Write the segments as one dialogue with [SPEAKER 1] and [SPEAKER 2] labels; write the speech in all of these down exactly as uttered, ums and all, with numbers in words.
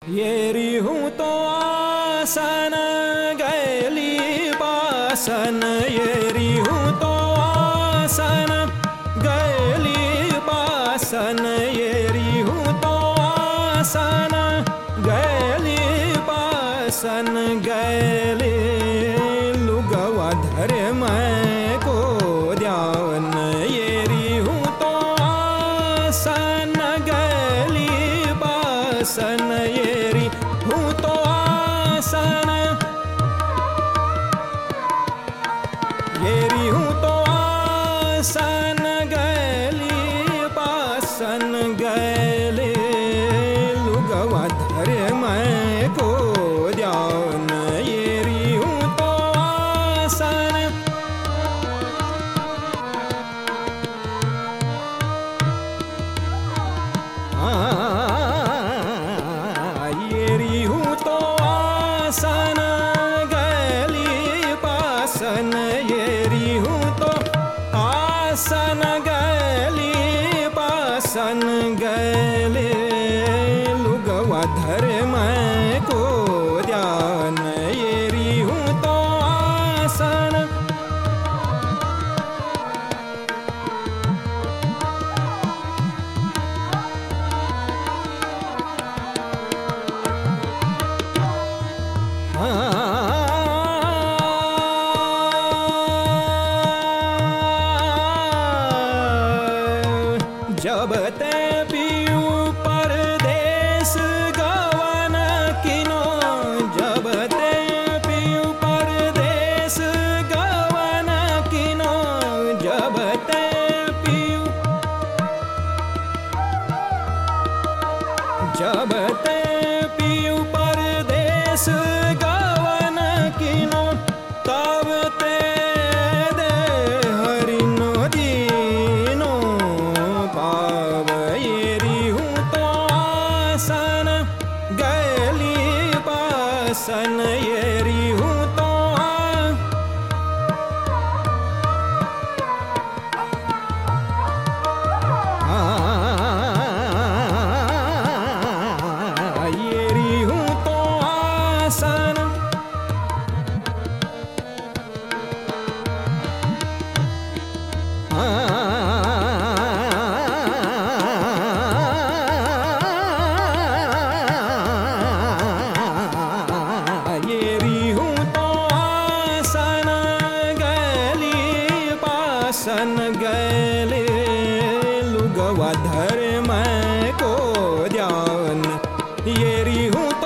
[SPEAKER 1] येरी हूँ तो आसन गैली पासन, येरी हूँ तो आसन गैली पासन, येरी हूँ तो आसन गैली पासन, गैली लुगवा धरे मैं को ध्यान, येरी हूँ तो आसन गैली पासन, येरी हूँ तो आसन, येरी हूँ तो आसन गैली पासन, गैली लुगवा धरे मैं को ध्यान, येरी हूँ तो आसन, येरी हूँ तो आसन गैली पासन, येरी हूँ तो आसन गैली पासन, गैली लुगवा धरे मैं को ध्यान, येरी हूँ तो आसन, जब ते पीऊ परदेस गवन किनो, जब ते पीऊ परदेस गवन किनो, जब ते पीऊ जब ते पीऊ परदेस गवन किनो, तब ते दे हरिनो दीनो पाव, येरी हूँ तो आसन गैली पासन, येरी हूँ तो येरी हूँ तो आसन, येरी हूँ तो आसन गैली पासन, गैली लुगवा धरे मैं को ध्यान, येरी हूँ तो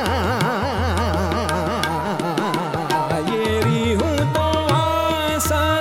[SPEAKER 1] येरी हूँ तो आसन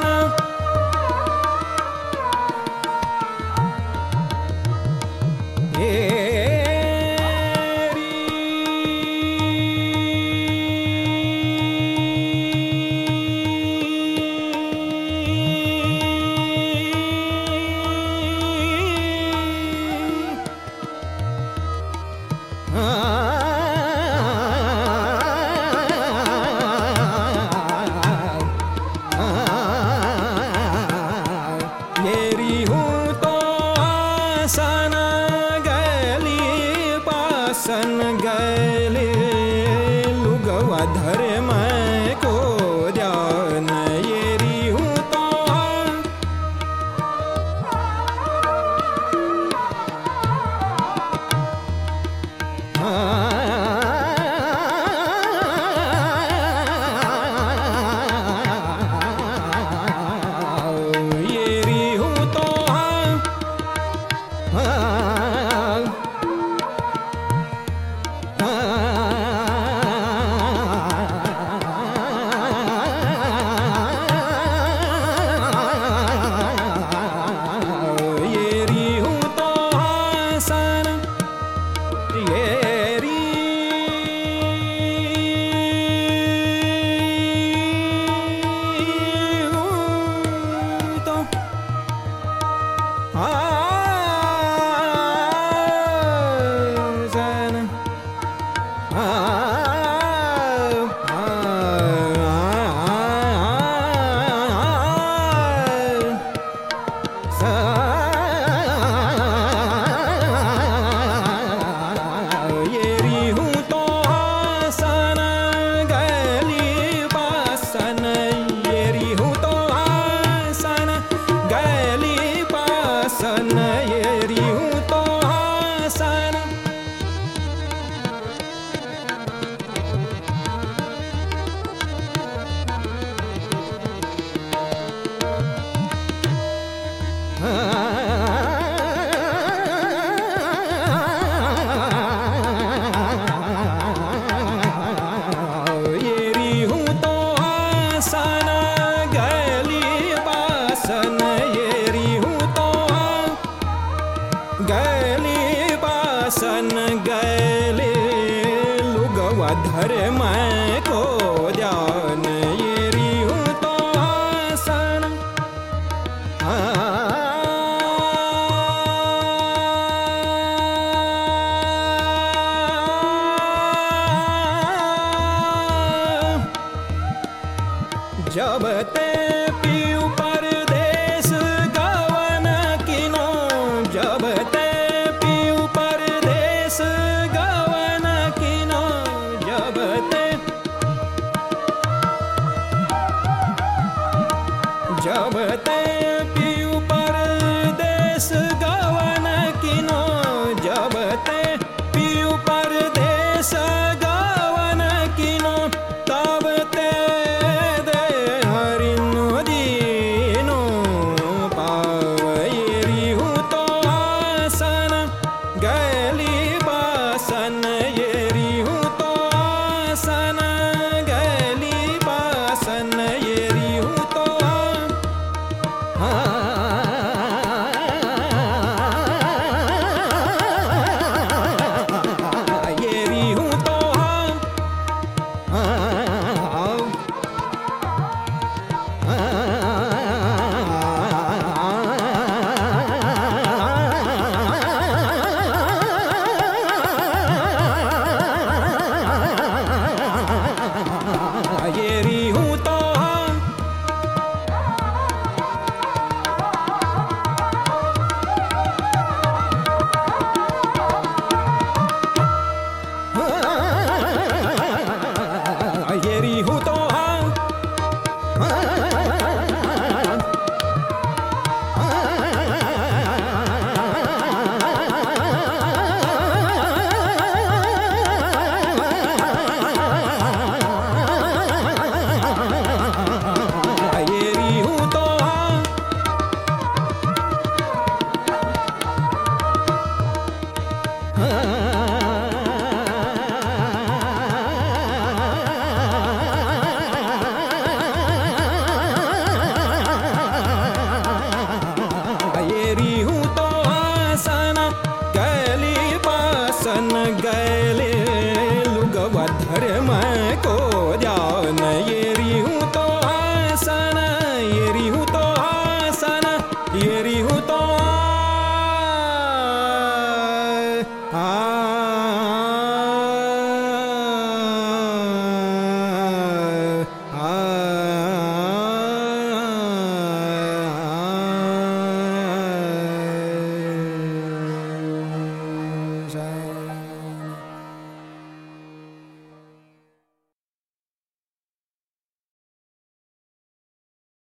[SPEAKER 1] पीऊ परदेस गवन किनो, जब ते पीऊ परदेस गवन किनो, जब ते जब ते